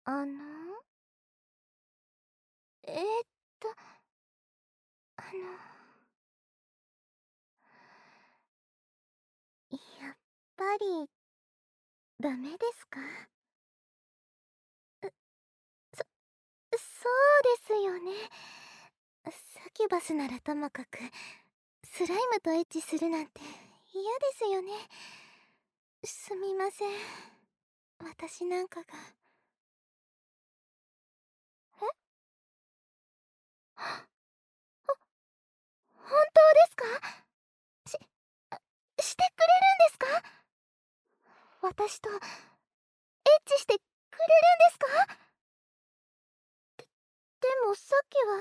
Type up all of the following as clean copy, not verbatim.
あの、えーっと、あの、やっぱり、ダメですか？そうですよね。サキュバスならともかく、スライムとエッチするなんて嫌ですよね。すみません。私なんかが。え？本当ですか？し、してくれるんですか？私と、エッチしてくれるんですか？でもさっきは、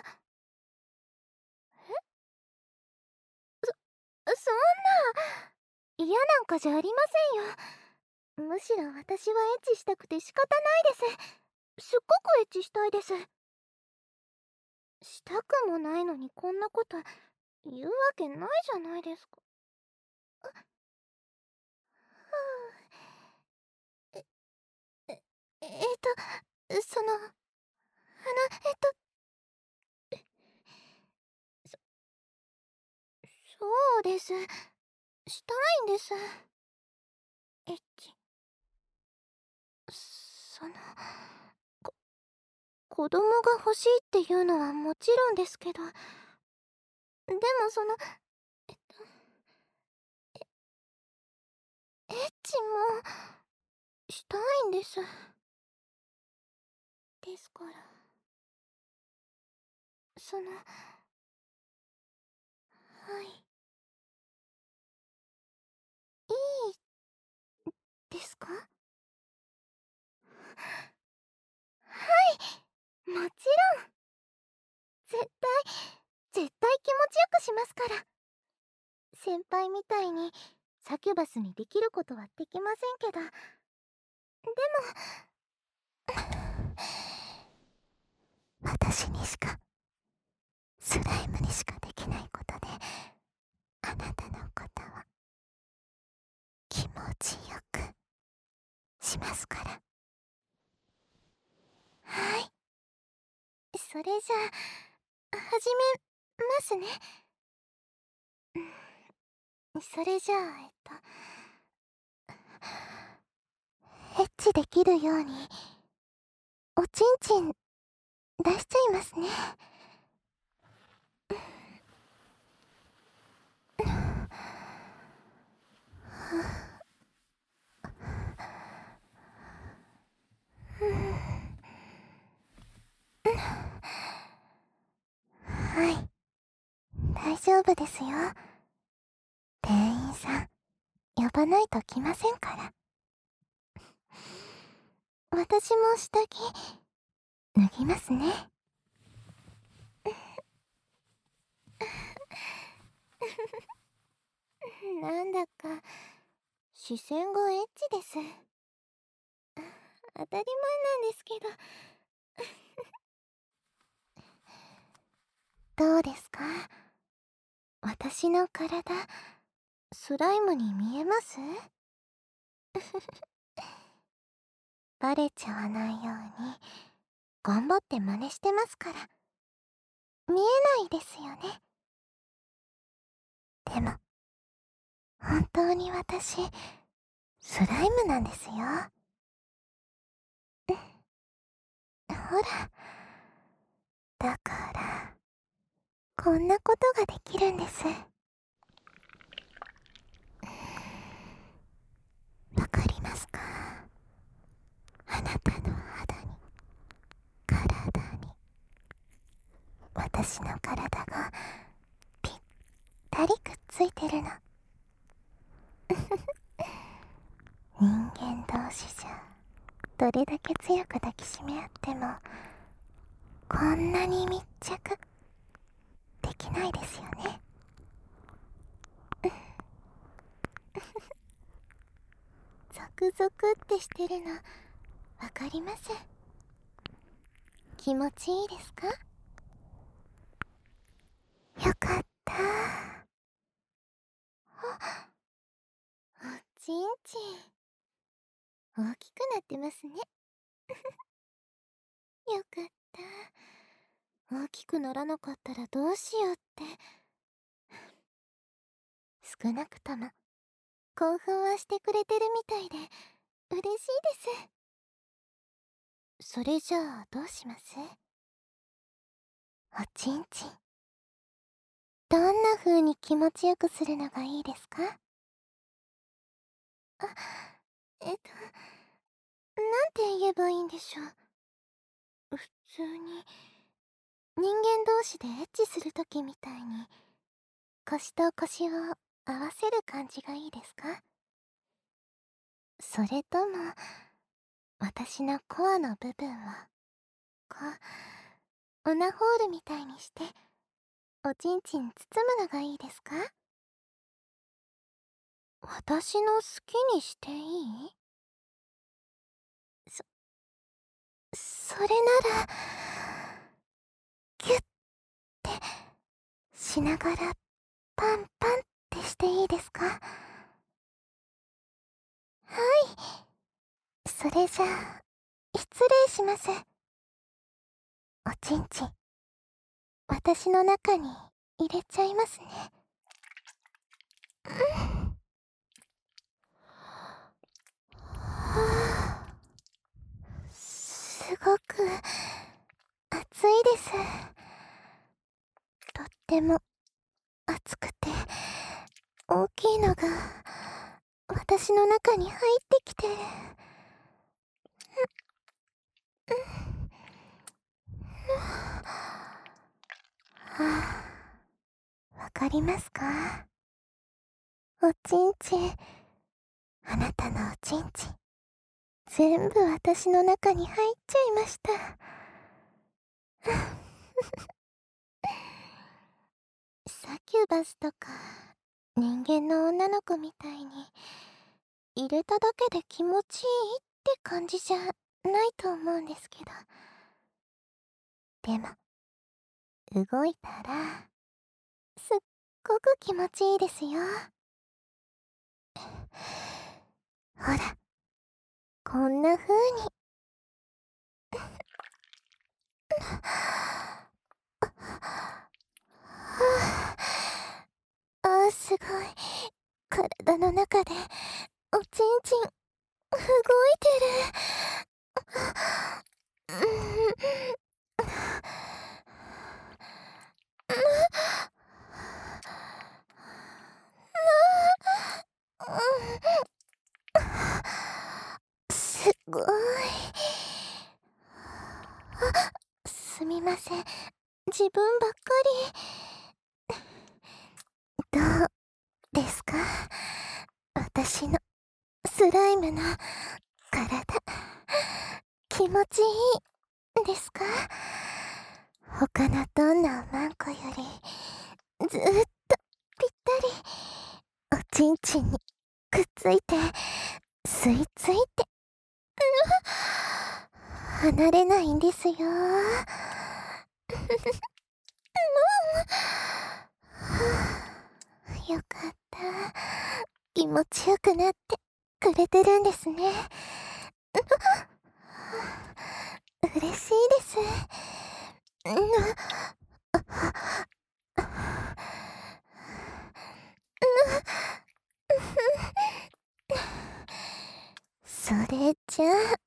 そんな、嫌なんかじゃありませんよ。むしろ私はエッチしたくて仕方ないです。すっごくエッチしたいです。したくもないのにこんなこと言うわけないじゃないですか。え、え、その、えっと、そうです。したいんです。エッチ。その、こ、子供が欲しいっていうのはもちろんですけど、でもえっと、エッチも、したいんです。ですから、はい、いいですか？はい、もちろん、絶対、絶対気持ちよくしますから。先輩みたいに、サキュバスにできることはできませんけど、でも、私にしか、スライムにしかできないことで、あなたのことは、気持ちよく、しますから。はい。それじゃあ、始めますね。それじゃあ、エッチできるように、おちんちん出しちゃいますね。はい、大丈夫ですよ。店員さん、呼ばないと来ませんから。私も下着、脱ぎますね。なんだか、視線がエッチです。当たり前なんですけど。どうですか？私の体、スライムに見えます？バレちゃわないように、頑張って真似してますから。見えないですよね。でも、本当に私、スライムなんですよ。ほら。だから、こんなことができるんです。わかりますか？あなたの肌に、体に、私の体がぴったりくっついてるの。人間同士じゃ、どれだけ強く抱きしめ合っても、こんなに密着できないですよね。ゾクゾクってしてるの、わかります？気持ちいいですか？よかった。おちんちん、大きくなってますね。 よかった。大きくならなかったらどうしようって。少なくとも興奮はしてくれてるみたいで嬉しいです。それじゃあどうします？おちんちん、どんな風に気持ちよくするのがいいですか？あ、なんて言えばいいんでしょう。普通に人間同士でエッチするときみたいに腰と腰を合わせる感じがいいですか？それとも私のコアの部分をこうオナホールみたいにしておちんちん包むのがいいですか？私の好きにしていい？それならギュッてしながらパンパンってしていいですか？はい、それじゃあ失礼します。おちんちん私の中に入れちゃいますね。はあ、すごく暑いです。とっても暑くて大きいのが私の中に入ってきて、はあ、わかりますか？おちんちん、あなたのおちんちん全部私の中に入っちゃいました。サキュバスとか人間の女の子みたいに入れただけで気持ちいいって感じじゃないと思うんですけど、でも動いたらすっごく気持ちいいですよ。ほら、こんな風に。すごい。体の中でおちんちん動いてる。すごい。すみません。自分ばっかり。どうですか？私のスライムの体、気持ちいいですか？他のどんなマンコよりずっとぴったりおちんちんにくっついて吸い付いて離れないんですよ。よかった。気持ちよくなってくれてるんですね。嬉しいです。それじゃあ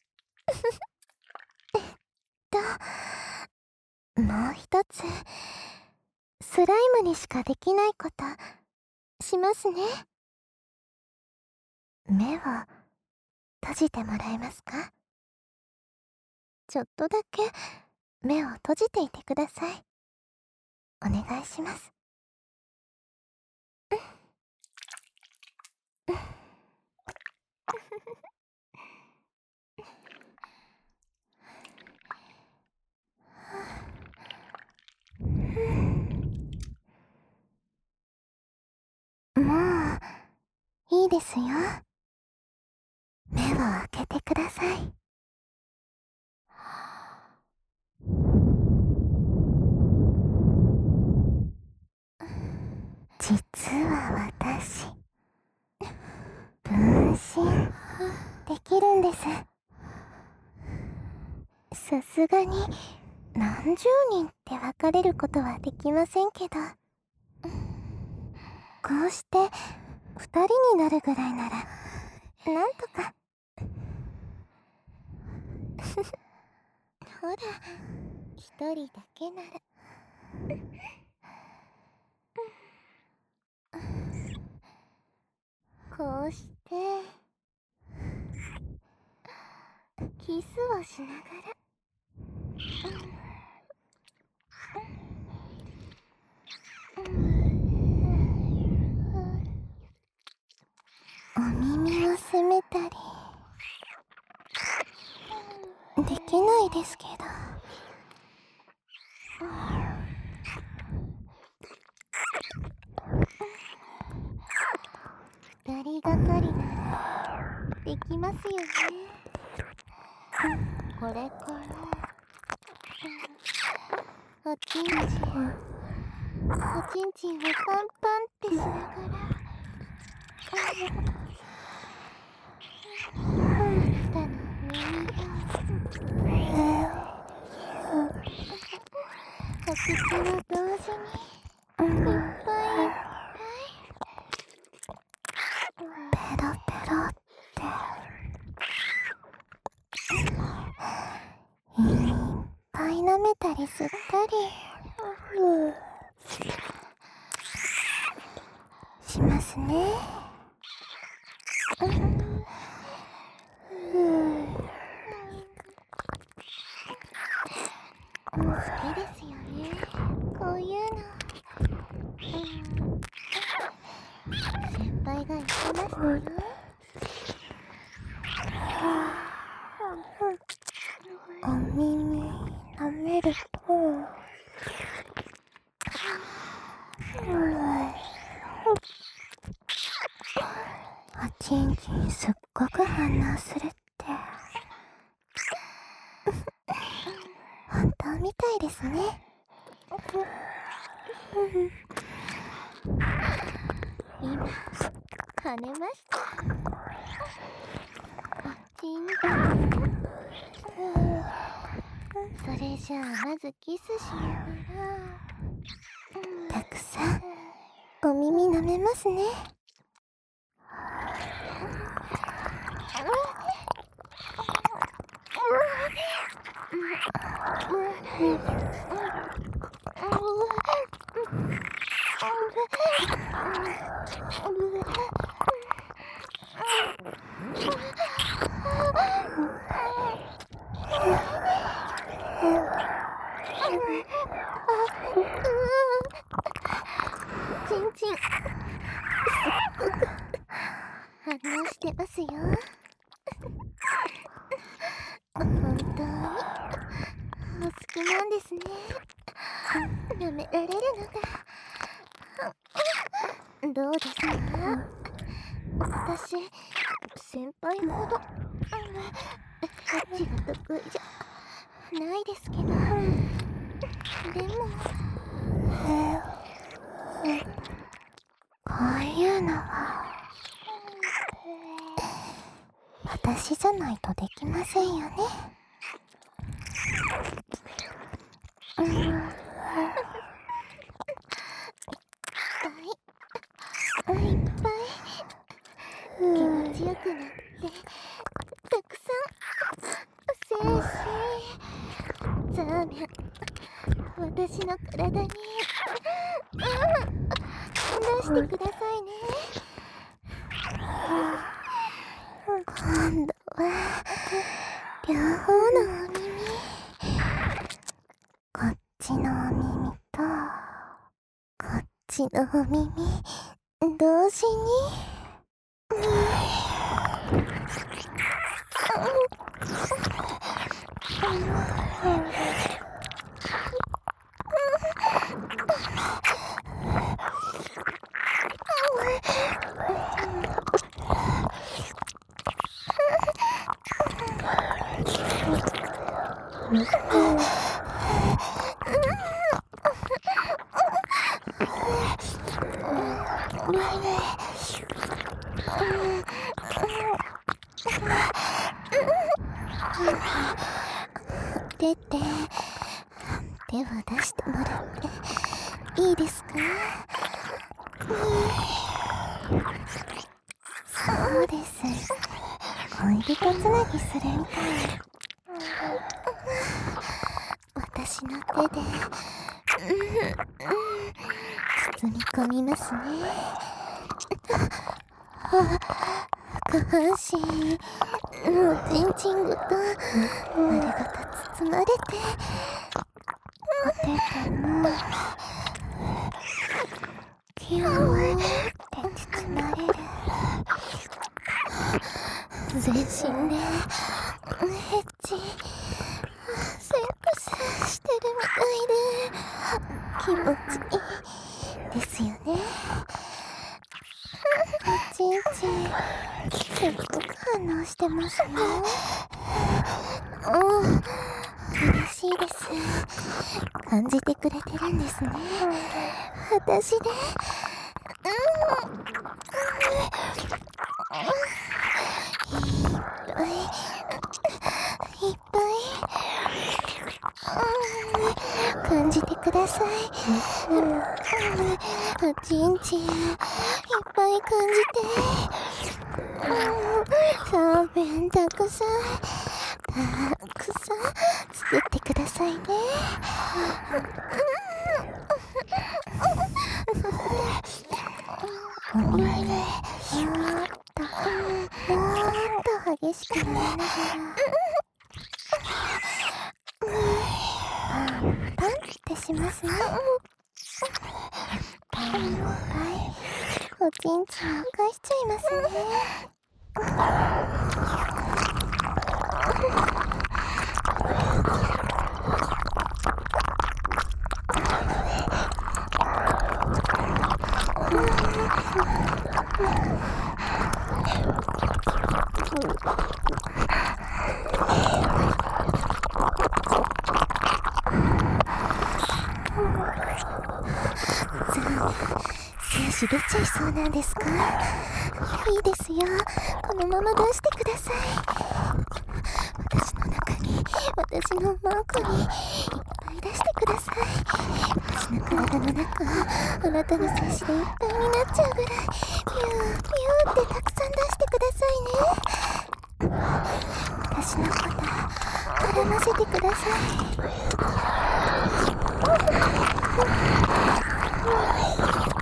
もう一つスライムにしかできないことしますね。目を閉じてもらえますか？ちょっとだけ目を閉じていてください。お願いします。もういいですよ。目を開けてください。実は私、分身できるんです。 さすがに何十人って別れることはできませんけど、こうして二人になるぐらいならなんとか。ほら、一人だけなら。こうしてキスをしながら。お耳を責めたりできないですけど。二人がかりならできますよね。これからおちんちんをパンパンってしながら、あなたの耳をお口を同時にいっぱいいっぱいペロペロっていっぱい舐めたり吸ったりしますね。好きですよね、こういうの。先輩が言ってましたよ。お耳舐めるとおちんちんすっごく反応するって本当みたいですね。今跳ねました。おちんちん。それじゃあまずキスしながらたくさんお耳舐めますね。ちんちんすっごく反応してますよ。本当にお好きなんですね。舐められるのが。どうですか？私先輩ほどエッチが得意じゃないですけど、でもこういうのは私じゃないとできませんよね。いっぱい気持ちよくなってたくさん精子ザーメン私の体に出してくださいね。今度は両方のお耳、こっちのお耳とこっちのお耳同時に。 てて、手を出してもらっていいですか？そうです。恋人つなぎするみたい。私の手で包み込みますね。下半身もうちんちんごと丸ごと包まれて、お手手もキューって包まれる。全身でヘッチセックスしてるみたいで気持ちいいですよね。おちんちんすっごく反応してますね。嬉しいです。感じてくれてるんですね。私でいっぱい感じてください。おちんちんいっぱい感じて、そうめんたくさん作ってくださいね。もっと激しくなりながらパンってしますね。パンいっぱいおちんちんを返しちゃいますね。手足出ちゃいそうなんですか？いいですよ。このまま出してください。私の中に、私のマークにいっぱい出してください。私の体の中、あなたの精子でいっぱいになっちゃうぐらい、ピューピューってたくさん出してくださいね。私のこと絡ませてください。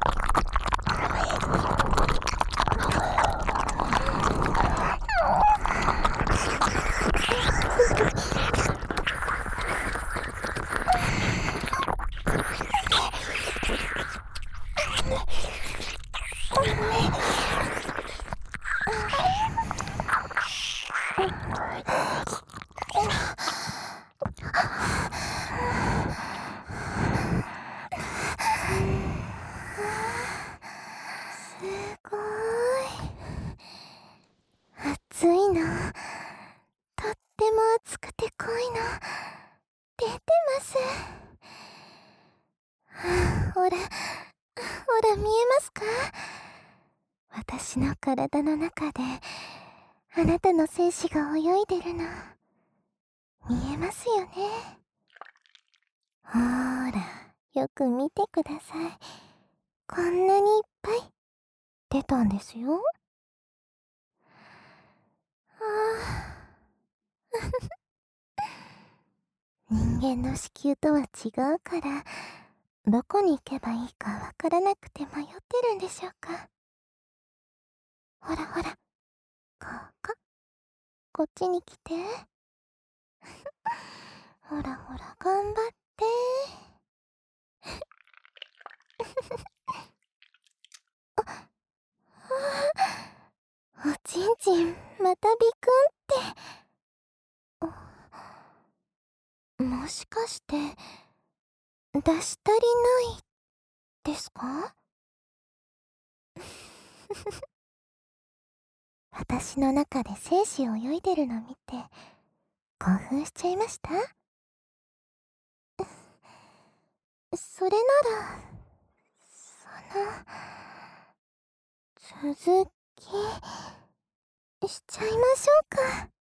すごい暑いの。とっても暑くて濃いの出てます。ほら見えますか？私の体の中であなたの精子が泳いでるの見えますよね。ほーらよく見てください。こんなにいっぱい出たんですよ。人間の子宮とは違うからどこに行けばいいかわからなくて迷ってるんでしょうか。ほらこっちに来て。ほら頑張って。おちんちんまたビクンって。もしかして出し足りないですか？私の中で精子泳いでるの見て興奮しちゃいました？それなら続きしちゃいましょうか。